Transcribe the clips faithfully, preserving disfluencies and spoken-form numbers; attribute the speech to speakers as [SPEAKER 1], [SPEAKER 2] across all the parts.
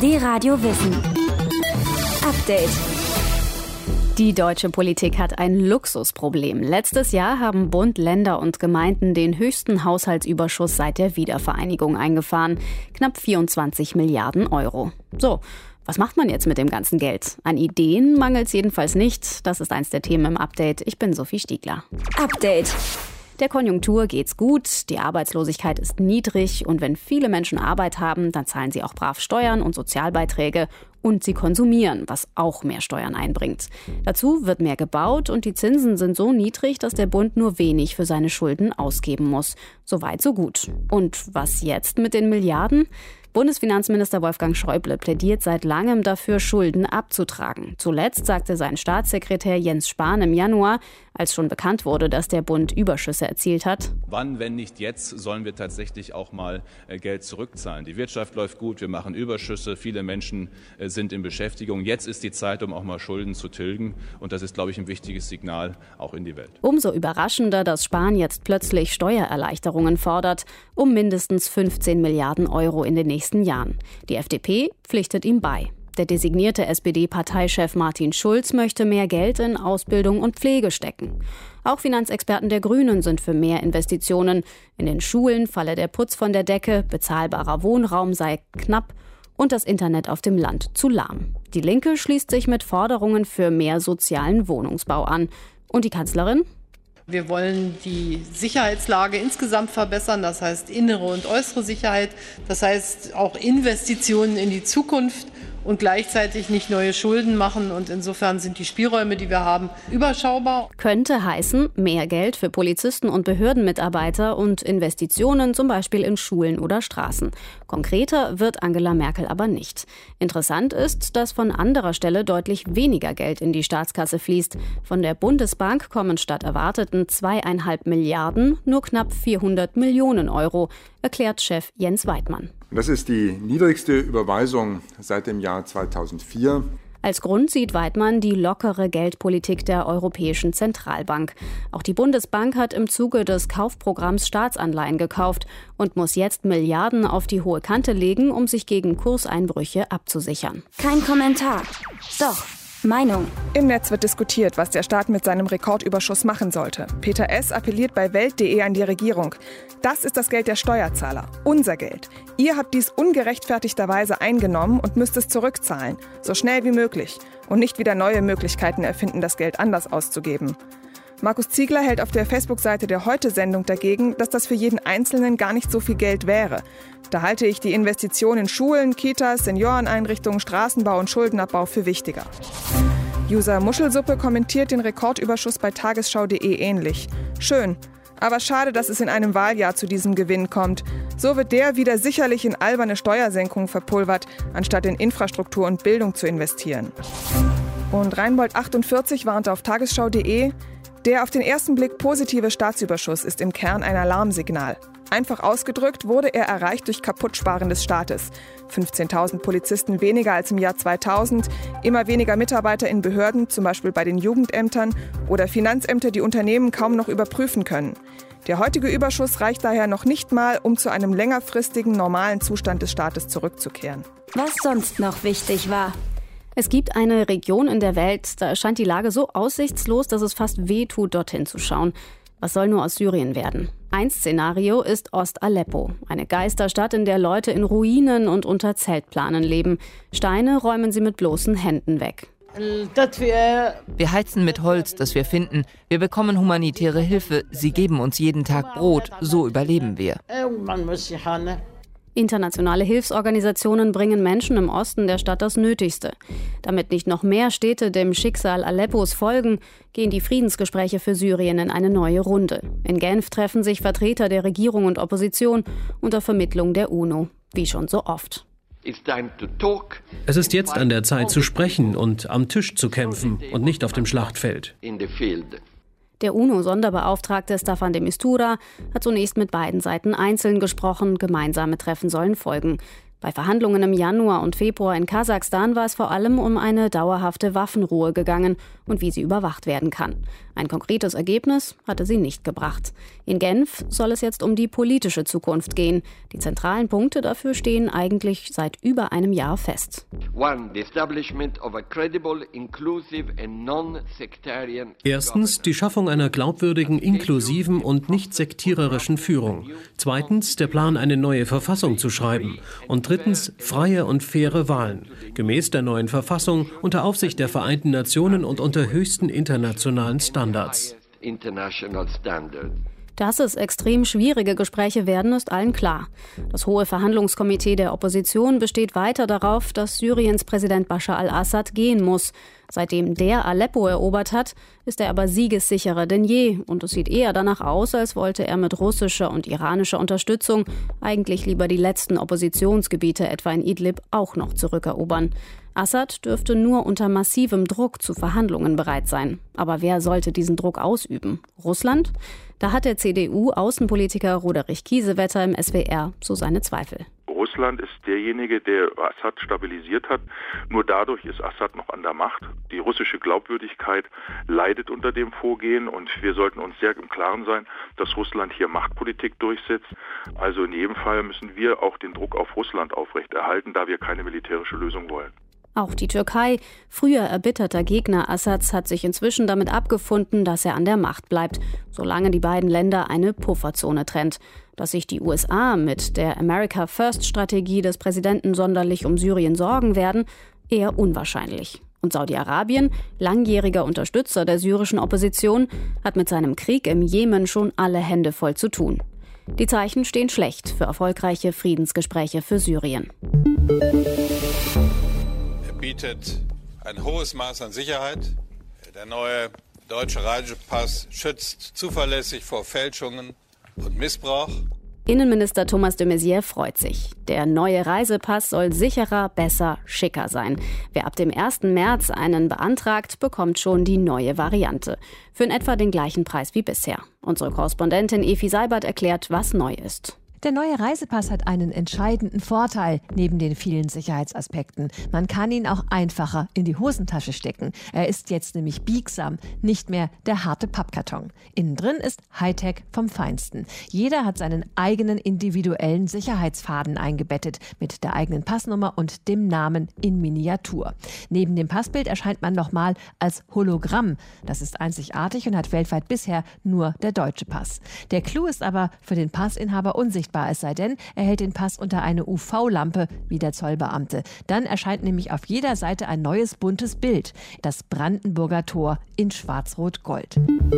[SPEAKER 1] D-Radio Wissen. Update. Die deutsche Politik hat ein Luxusproblem. Letztes Jahr haben Bund, Länder und Gemeinden den höchsten Haushaltsüberschuss seit der Wiedervereinigung eingefahren. Knapp vierundzwanzig Milliarden Euro. So, was macht man jetzt mit dem ganzen Geld? An Ideen mangelt es jedenfalls nicht. Das ist eins der Themen im Update. Ich bin Sophie Stiegler. Update. Der Konjunktur geht's gut, die Arbeitslosigkeit ist niedrig und wenn viele Menschen Arbeit haben, dann zahlen sie auch brav Steuern und Sozialbeiträge und sie konsumieren, was auch mehr Steuern einbringt. Dazu wird mehr gebaut und die Zinsen sind so niedrig, dass der Bund nur wenig für seine Schulden ausgeben muss. Soweit, so gut. Und was jetzt mit den Milliarden? Bundesfinanzminister Wolfgang Schäuble plädiert seit langem dafür, Schulden abzutragen. Zuletzt sagte sein Staatssekretär Jens Spahn im Januar, als schon bekannt wurde, dass der Bund Überschüsse erzielt hat.
[SPEAKER 2] Wann, wenn nicht jetzt, sollen wir tatsächlich auch mal Geld zurückzahlen? Die Wirtschaft läuft gut, wir machen Überschüsse, viele Menschen sind in Beschäftigung. Jetzt ist die Zeit, um auch mal Schulden zu tilgen. Und das ist, glaube ich, ein wichtiges Signal auch in die Welt.
[SPEAKER 1] Umso überraschender, dass Spahn jetzt plötzlich Steuererleichterungen fordert, um mindestens fünfzehn Milliarden Euro in den nächsten Jahren. Die F D P pflichtet ihm bei. Der designierte S P D-Parteichef Martin Schulz möchte mehr Geld in Ausbildung und Pflege stecken. Auch Finanzexperten der Grünen sind für mehr Investitionen. In den Schulen falle der Putz von der Decke, bezahlbarer Wohnraum sei knapp und das Internet auf dem Land zu lahm. Die Linke schließt sich mit Forderungen für mehr sozialen Wohnungsbau an. Und die Kanzlerin?
[SPEAKER 3] Wir wollen die Sicherheitslage insgesamt verbessern, das heißt innere und äußere Sicherheit, das heißt auch Investitionen in die Zukunft und gleichzeitig nicht neue Schulden machen. Und insofern sind die Spielräume, die wir haben, überschaubar.
[SPEAKER 1] Könnte heißen, mehr Geld für Polizisten und Behördenmitarbeiter und Investitionen zum Beispiel in Schulen oder Straßen. Konkreter wird Angela Merkel aber nicht. Interessant ist, dass von anderer Stelle deutlich weniger Geld in die Staatskasse fließt. Von der Bundesbank kommen statt erwarteten zweieinhalb Milliarden nur knapp vierhundert Millionen Euro, erklärt Chef Jens Weidmann.
[SPEAKER 4] Das ist die niedrigste Überweisung seit dem Jahr zweitausendvier.
[SPEAKER 1] Als Grund sieht Weidmann die lockere Geldpolitik der Europäischen Zentralbank. Auch die Bundesbank hat im Zuge des Kaufprogramms Staatsanleihen gekauft und muss jetzt Milliarden auf die hohe Kante legen, um sich gegen Kurseinbrüche abzusichern.
[SPEAKER 5] Kein Kommentar. Doch. Meinung.
[SPEAKER 6] Im Netz wird diskutiert, was der Staat mit seinem Rekordüberschuss machen sollte. Peter S. appelliert bei Welt punkt de an die Regierung. Das ist das Geld der Steuerzahler. Unser Geld. Ihr habt dies ungerechtfertigterweise eingenommen und müsst es zurückzahlen. So schnell wie möglich. Und nicht wieder neue Möglichkeiten erfinden, das Geld anders auszugeben. Markus Ziegler hält auf der Facebook-Seite der Heute-Sendung dagegen, dass das für jeden Einzelnen gar nicht so viel Geld wäre. Da halte ich die Investition in Schulen, Kitas, Senioreneinrichtungen, Straßenbau und Schuldenabbau für wichtiger. User Muschelsuppe kommentiert den Rekordüberschuss bei tagesschau punkt de ähnlich. Schön, aber schade, dass es in einem Wahljahr zu diesem Gewinn kommt. So wird der wieder sicherlich in alberne Steuersenkungen verpulvert, anstatt in Infrastruktur und Bildung zu investieren. Und Reinbold achtundvierzig warnte auf tagesschau punkt de, der auf den ersten Blick positive Staatsüberschuss ist im Kern ein Alarmsignal. Einfach ausgedrückt wurde er erreicht durch Kaputtsparen des Staates. fünfzehntausend Polizisten weniger als im Jahr zweitausend, immer weniger Mitarbeiter in Behörden, zum Beispiel bei den Jugendämtern oder Finanzämter, die Unternehmen kaum noch überprüfen können. Der heutige Überschuss reicht daher noch nicht mal, um zu einem längerfristigen, normalen Zustand des Staates zurückzukehren.
[SPEAKER 5] Was sonst noch wichtig war.
[SPEAKER 1] Es gibt eine Region in der Welt, da erscheint die Lage so aussichtslos, dass es fast weh tut, dorthin zu schauen. Was soll nur aus Syrien werden? Ein Szenario ist Ost-Aleppo, eine Geisterstadt, in der Leute in Ruinen und unter Zeltplanen leben. Steine räumen sie mit bloßen Händen weg.
[SPEAKER 7] Wir heizen mit Holz, das wir finden. Wir bekommen humanitäre Hilfe. Sie geben uns jeden Tag Brot. So überleben wir.
[SPEAKER 1] Internationale Hilfsorganisationen bringen Menschen im Osten der Stadt das Nötigste. Damit nicht noch mehr Städte dem Schicksal Aleppos folgen, gehen die Friedensgespräche für Syrien in eine neue Runde. In Genf treffen sich Vertreter der Regierung und Opposition unter Vermittlung der UNO, wie schon so oft.
[SPEAKER 8] Es ist jetzt an der Zeit zu sprechen und am Tisch zu kämpfen und nicht auf dem Schlachtfeld.
[SPEAKER 1] Der UNO-Sonderbeauftragte Staffan de Mistura hat zunächst mit beiden Seiten einzeln gesprochen. Gemeinsame Treffen sollen folgen. Bei Verhandlungen im Januar und Februar in Kasachstan war es vor allem um eine dauerhafte Waffenruhe gegangen und wie sie überwacht werden kann. Ein konkretes Ergebnis hatte sie nicht gebracht. In Genf soll es jetzt um die politische Zukunft gehen. Die zentralen Punkte dafür stehen eigentlich seit über einem Jahr fest.
[SPEAKER 8] Erstens die Schaffung einer glaubwürdigen, inklusiven und nicht sektiererischen Führung. Zweitens der Plan, eine neue Verfassung zu schreiben. Und drittens freie und faire Wahlen. Gemäß der neuen Verfassung unter Aufsicht der Vereinten Nationen und unter höchsten internationalen Standards.
[SPEAKER 1] Dass es extrem schwierige Gespräche werden, ist allen klar. Das Hohe Verhandlungskomitee der Opposition besteht weiter darauf, dass Syriens Präsident Bashar al-Assad gehen muss. Seitdem der Aleppo erobert hat, ist er aber siegessicherer denn je. Und es sieht eher danach aus, als wollte er mit russischer und iranischer Unterstützung eigentlich lieber die letzten Oppositionsgebiete, etwa in Idlib, auch noch zurückerobern. Assad dürfte nur unter massivem Druck zu Verhandlungen bereit sein. Aber wer sollte diesen Druck ausüben? Russland? Da hat der C D U-Außenpolitiker Roderich Kiesewetter im S W R so seine Zweifel.
[SPEAKER 9] Russland ist derjenige, der Assad stabilisiert hat. Nur dadurch ist Assad noch an der Macht. Die russische Glaubwürdigkeit leidet unter dem Vorgehen und wir sollten uns sehr im Klaren sein, dass Russland hier Machtpolitik durchsetzt. Also in jedem Fall müssen wir auch den Druck auf Russland aufrechterhalten, da wir keine militärische Lösung wollen.
[SPEAKER 1] Auch die Türkei, früher erbitterter Gegner Assads, hat sich inzwischen damit abgefunden, dass er an der Macht bleibt, solange die beiden Länder eine Pufferzone trennt. Dass sich die U S A mit der America First-Strategie des Präsidenten sonderlich um Syrien sorgen werden, eher unwahrscheinlich. Und Saudi-Arabien, langjähriger Unterstützer der syrischen Opposition, hat mit seinem Krieg im Jemen schon alle Hände voll zu tun. Die Zeichen stehen schlecht für erfolgreiche Friedensgespräche für Syrien.
[SPEAKER 10] Bietet ein hohes Maß an Sicherheit. Der neue deutsche Reisepass schützt zuverlässig vor Fälschungen und Missbrauch.
[SPEAKER 1] Innenminister Thomas de Maizière freut sich. Der neue Reisepass soll sicherer, besser, schicker sein. Wer ab dem ersten März einen beantragt, bekommt schon die neue Variante. Für in etwa den gleichen Preis wie bisher. Unsere Korrespondentin Efi Seibert erklärt, was neu ist.
[SPEAKER 11] Der neue Reisepass hat einen entscheidenden Vorteil neben den vielen Sicherheitsaspekten. Man kann ihn auch einfacher in die Hosentasche stecken. Er ist jetzt nämlich biegsam, nicht mehr der harte Pappkarton. Innen drin ist Hightech vom Feinsten. Jeder hat seinen eigenen individuellen Sicherheitsfaden eingebettet mit der eigenen Passnummer und dem Namen in Miniatur. Neben dem Passbild erscheint man nochmal als Hologramm. Das ist einzigartig und hat weltweit bisher nur der deutsche Pass. Der Clou ist aber für den Passinhaber unsichtbar. Es sei denn, er hält den Pass unter eine U V-Lampe wie der Zollbeamte. Dann erscheint nämlich auf jeder Seite ein neues buntes Bild. Das Brandenburger Tor in Schwarz-Rot-Gold.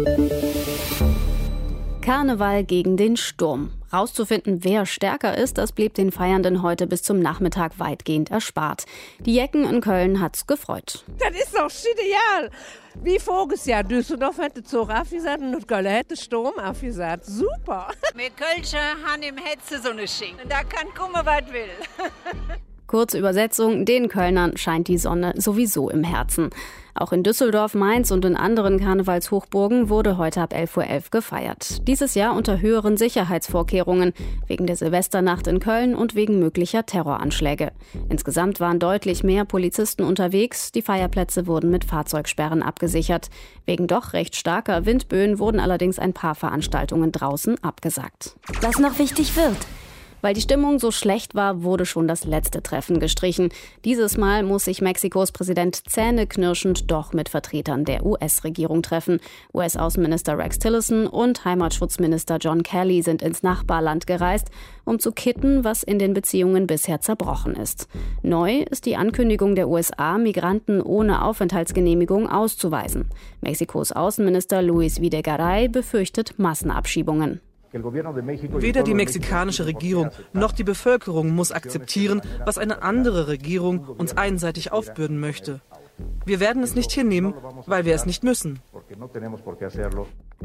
[SPEAKER 1] Karneval gegen den Sturm. Rauszufinden, wer stärker ist, das blieb den Feiernden heute bis zum Nachmittag weitgehend erspart. Die Jecken in Köln hat's gefreut.
[SPEAKER 12] Das ist doch genial! Wie voriges Jahr Düsseldorf hat den Zug abgesagt und Köln hat den Sturm abgesagt. Super!
[SPEAKER 13] Wir Kölsche haben im Hetze so eine Schinken. Da kann kommen, was will.
[SPEAKER 1] Kurze Übersetzung, den Kölnern scheint die Sonne sowieso im Herzen. Auch in Düsseldorf, Mainz und in anderen Karnevalshochburgen wurde heute ab elf Uhr elf gefeiert. Dieses Jahr unter höheren Sicherheitsvorkehrungen, wegen der Silvesternacht in Köln und wegen möglicher Terroranschläge. Insgesamt waren deutlich mehr Polizisten unterwegs, die Feierplätze wurden mit Fahrzeugsperren abgesichert. Wegen doch recht starker Windböen wurden allerdings ein paar Veranstaltungen draußen abgesagt.
[SPEAKER 5] Was noch wichtig wird.
[SPEAKER 1] Weil die Stimmung so schlecht war, wurde schon das letzte Treffen gestrichen. Dieses Mal muss sich Mexikos Präsident zähneknirschend doch mit Vertretern der U S-Regierung treffen. U S-Außenminister Rex Tillerson und Heimatschutzminister John Kelly sind ins Nachbarland gereist, um zu kitten, was in den Beziehungen bisher zerbrochen ist. Neu ist die Ankündigung der U S A, Migranten ohne Aufenthaltsgenehmigung auszuweisen. Mexikos Außenminister Luis Videgaray befürchtet Massenabschiebungen.
[SPEAKER 14] Weder die mexikanische Regierung noch die Bevölkerung muss akzeptieren, was eine andere Regierung uns einseitig aufbürden möchte. Wir werden es nicht hinnehmen, weil wir es nicht müssen.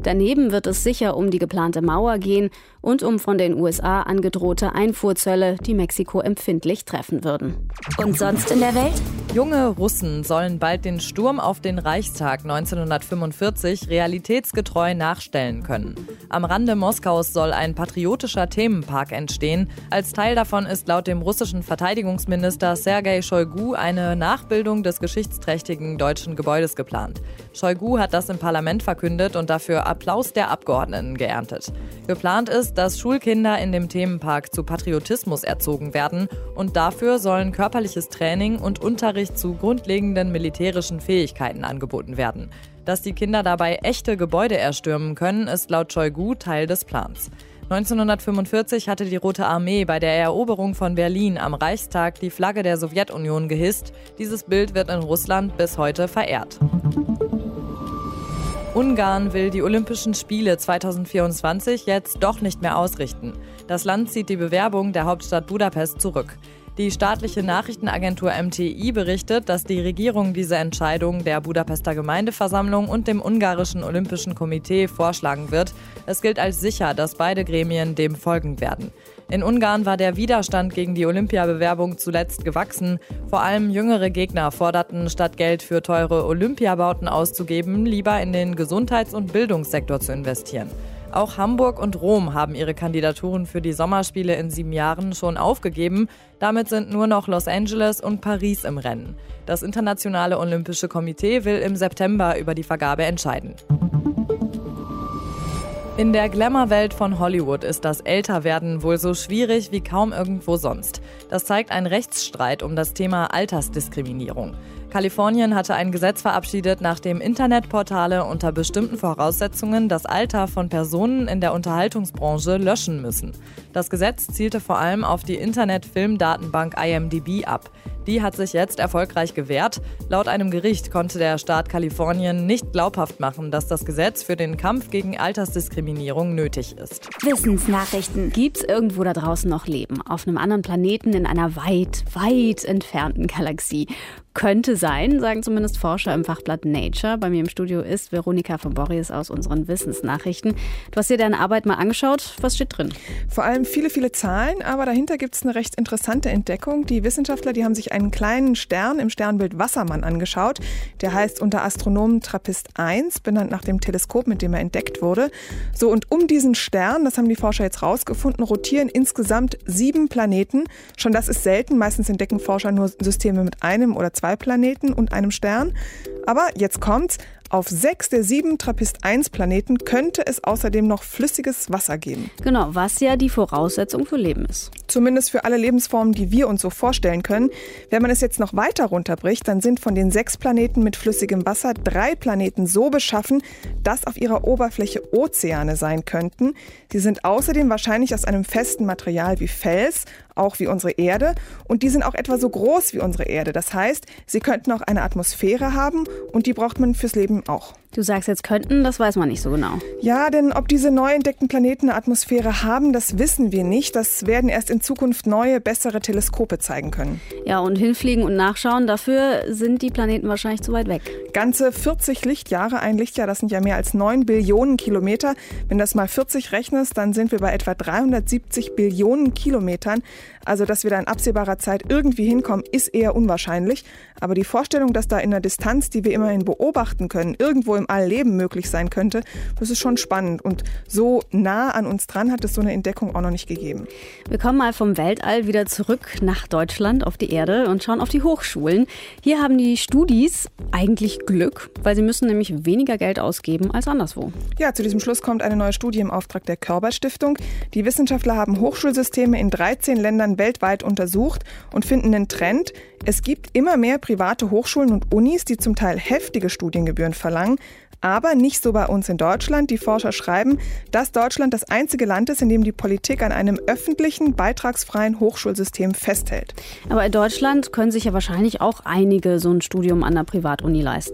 [SPEAKER 1] Daneben wird es sicher um die geplante Mauer gehen und um von den U S A angedrohte Einfuhrzölle, die Mexiko empfindlich treffen würden.
[SPEAKER 5] Und sonst in der Welt?
[SPEAKER 15] Junge Russen sollen bald den Sturm auf den Reichstag neunzehnhundertfünfundvierzig realitätsgetreu nachstellen können. Am Rande Moskaus soll ein patriotischer Themenpark entstehen. Als Teil davon ist laut dem russischen Verteidigungsminister Sergei Shoigu eine Nachbildung des geschichtsträchtigen deutschen Gebäudes geplant. Shoigu hat das im Parlament verkündet und dafür Applaus der Abgeordneten geerntet. Geplant ist, dass Schulkinder in dem Themenpark zu Patriotismus erzogen werden und dafür sollen körperliches Training und Unterricht zu grundlegenden militärischen Fähigkeiten angeboten werden. Dass die Kinder dabei echte Gebäude erstürmen können, ist laut Shoigu Teil des Plans. neunzehnhundertfünfundvierzig hatte die Rote Armee bei der Eroberung von Berlin am Reichstag die Flagge der Sowjetunion gehisst. Dieses Bild wird in Russland bis heute verehrt. Ungarn will die Olympischen Spiele zweitausendvierundzwanzig jetzt doch nicht mehr ausrichten. Das Land zieht die Bewerbung der Hauptstadt Budapest zurück. Die staatliche Nachrichtenagentur M T I berichtet, dass die Regierung diese Entscheidung der Budapester Gemeindeversammlung und dem ungarischen Olympischen Komitee vorschlagen wird. Es gilt als sicher, dass beide Gremien dem folgen werden. In Ungarn war der Widerstand gegen die Olympiabewerbung zuletzt gewachsen. Vor allem jüngere Gegner forderten, statt Geld für teure Olympiabauten auszugeben, lieber in den Gesundheits- und Bildungssektor zu investieren. Auch Hamburg und Rom haben ihre Kandidaturen für die Sommerspiele in sieben Jahren schon aufgegeben. Damit sind nur noch Los Angeles und Paris im Rennen. Das Internationale Olympische Komitee will im September über die Vergabe entscheiden. In der Glamour-Welt von Hollywood ist das Älterwerden wohl so schwierig wie kaum irgendwo sonst. Das zeigt ein Rechtsstreit um das Thema Altersdiskriminierung. Kalifornien hatte ein Gesetz verabschiedet, nach dem Internetportale unter bestimmten Voraussetzungen das Alter von Personen in der Unterhaltungsbranche löschen müssen. Das Gesetz zielte vor allem auf die Internet-Filmdatenbank I M D B ab. Die hat sich jetzt erfolgreich gewehrt. Laut einem Gericht konnte der Staat Kalifornien nicht glaubhaft machen, dass das Gesetz für den Kampf gegen Altersdiskriminierung nötig ist.
[SPEAKER 5] Wissensnachrichten.
[SPEAKER 1] Gibt's irgendwo da draußen noch Leben? Auf einem anderen Planeten in einer weit, weit entfernten Galaxie? Könnte sein, sagen zumindest Forscher im Fachblatt Nature. Bei mir im Studio ist Veronika von Borries aus unseren Wissensnachrichten. Du hast dir deine Arbeit mal angeschaut. Was steht drin?
[SPEAKER 6] Vor allem viele, viele Zahlen, aber dahinter gibt es eine recht interessante Entdeckung. Die Wissenschaftler, die haben sich einen kleinen Stern im Sternbild Wassermann angeschaut. Der heißt unter Astronomen Trappist eins, benannt nach dem Teleskop, mit dem er entdeckt wurde. So, und um diesen Stern, das haben die Forscher jetzt rausgefunden, rotieren insgesamt sieben Planeten. Schon das ist selten. Meistens entdecken Forscher nur Systeme mit einem oder zwei Planeten und einem Stern. Aber jetzt kommt's. Auf sechs der sieben Trappist eins Planeten könnte es außerdem noch flüssiges Wasser geben.
[SPEAKER 1] Genau, was ja die Voraussetzung für Leben ist.
[SPEAKER 6] Zumindest für alle Lebensformen, die wir uns so vorstellen können. Wenn man es jetzt noch weiter runterbricht, dann sind von den sechs Planeten mit flüssigem Wasser drei Planeten so beschaffen, dass auf ihrer Oberfläche Ozeane sein könnten. Sie sind außerdem wahrscheinlich aus einem festen Material wie Fels, auch wie unsere Erde. Und die sind auch etwa so groß wie unsere Erde. Das heißt, sie könnten auch eine Atmosphäre haben und die braucht man fürs Leben auch.
[SPEAKER 1] Du sagst jetzt könnten, das weiß man nicht so genau.
[SPEAKER 6] Ja, denn ob diese neu entdeckten Planeten eine Atmosphäre haben, das wissen wir nicht. Das werden erst in Zukunft neue, bessere Teleskope zeigen können.
[SPEAKER 1] Ja, und hinfliegen und nachschauen, dafür sind die Planeten wahrscheinlich zu weit weg.
[SPEAKER 6] Ganze vierzig Lichtjahre, ein Lichtjahr, das sind ja mehr als neun Billionen Kilometer. Wenn das mal vierzig rechnest, dann sind wir bei etwa dreihundertsiebzig Billionen Kilometern. Also, dass wir da in absehbarer Zeit irgendwie hinkommen, ist eher unwahrscheinlich. Aber die Vorstellung, dass da in der Distanz, die wir immerhin beobachten können, irgendwo im All Leben möglich sein könnte, das ist schon spannend. Und so nah an uns dran hat es so eine Entdeckung auch noch nicht gegeben.
[SPEAKER 1] Wir kommen mal vom Weltall wieder zurück nach Deutschland, auf die Erde und schauen auf die Hochschulen. Hier haben die Studis eigentlich Glück, weil sie müssen nämlich weniger Geld ausgeben als anderswo.
[SPEAKER 6] Ja, zu diesem Schluss kommt eine neue Studie im Auftrag der Körber-Stiftung. Die Wissenschaftler haben Hochschulsysteme in dreizehn Ländern weltweit untersucht und finden einen Trend. Es gibt immer mehr private Hochschulen und Unis, die zum Teil heftige Studiengebühren verlangen. Aber nicht so bei uns in Deutschland. Die Forscher schreiben, dass Deutschland das einzige Land ist, in dem die Politik an einem öffentlichen, beitragsfreien Hochschulsystem festhält.
[SPEAKER 1] Aber in Deutschland können sich ja wahrscheinlich auch einige so ein Studium an der Privatuni leisten.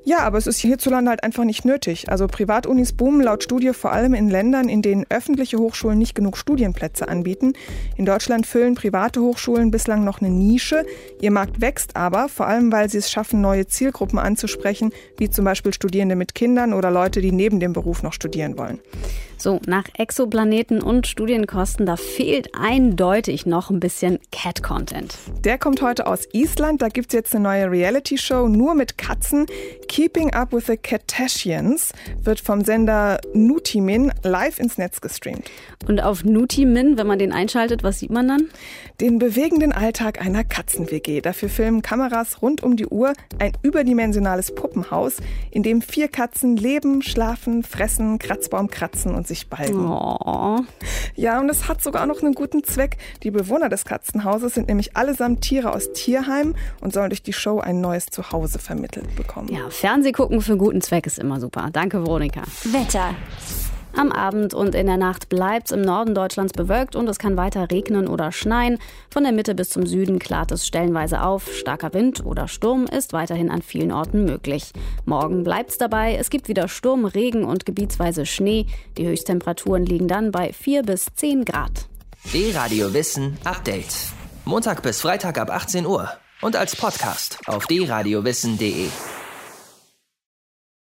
[SPEAKER 6] Ja, aber es ist hierzulande halt einfach nicht nötig. Also Privatunis boomen laut Studie vor allem in Ländern, in denen öffentliche Hochschulen nicht genug Studienplätze anbieten. In Deutschland füllen private Hochschulen bislang noch eine Nische. Ihr Markt wächst aber, vor allem weil sie es schaffen, neue Zielgruppen anzusprechen, wie zum Beispiel Studierende mit Kindern oder Leute, die neben dem Beruf noch studieren wollen.
[SPEAKER 1] So, nach Exoplaneten und Studienkosten, da fehlt eindeutig noch ein bisschen Cat-Content.
[SPEAKER 6] Der kommt heute aus Island. Da gibt es jetzt eine neue Reality-Show nur mit Katzen. Keeping Up with the Kardashians wird vom Sender Nutimin live ins Netz gestreamt.
[SPEAKER 1] Und auf Nutimin, wenn man den einschaltet, was sieht man dann?
[SPEAKER 6] Den bewegenden Alltag einer Katzen-W G. Dafür filmen Kameras rund um die Uhr ein überdimensionales Puppenhaus, in dem vier Katzen leben, schlafen, fressen, Kratzbaum kratzen und sich balgen.
[SPEAKER 1] Oh.
[SPEAKER 6] Ja, und es hat sogar noch einen guten Zweck. Die Bewohner des Katzenhauses sind nämlich allesamt Tiere aus Tierheimen und sollen durch die Show ein neues Zuhause vermittelt bekommen.
[SPEAKER 1] Ja, Fernsehgucken für guten Zweck ist immer super. Danke, Veronika.
[SPEAKER 5] Wetter.
[SPEAKER 1] Am Abend und in der Nacht bleibt es im Norden Deutschlands bewölkt und es kann weiter regnen oder schneien. Von der Mitte bis zum Süden klart es stellenweise auf. Starker Wind oder Sturm ist weiterhin an vielen Orten möglich. Morgen bleibt es dabei. Es gibt wieder Sturm, Regen und gebietsweise Schnee. Die Höchsttemperaturen liegen dann bei vier bis zehn Grad.
[SPEAKER 16] D-Radio Wissen Update. Montag bis Freitag ab achtzehn Uhr und als Podcast auf d radio wissen punkt de.